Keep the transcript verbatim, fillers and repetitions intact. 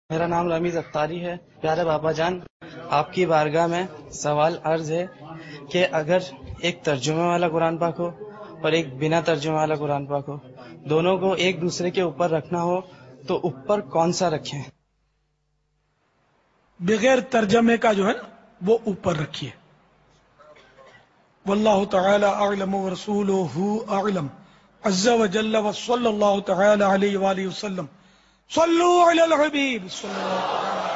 मेरा नाम रमीज अख्तारी है। प्यारे बाबा जान, आपकी बारगाह में सवाल अर्ज है कि अगर एक तर्जुमे वाला कुरान पाक हो और एक बिना तर्जुमे वाला कुरान पाक हो, दोनों को एक दूसरे के ऊपर रखना हो तो ऊपर कौन सा रखें? बगैर तर्जमे का जो है ना वो ऊपर रखिए। वल्लाहु तआला अअलम व रसूलुहु अअलम। अज़्ज़ा व जल्ल व सल्लल्लाहु तआला अलैहि व आलिहि वसल्लम। सल्लु अलल हबीब सल्लल्लाहु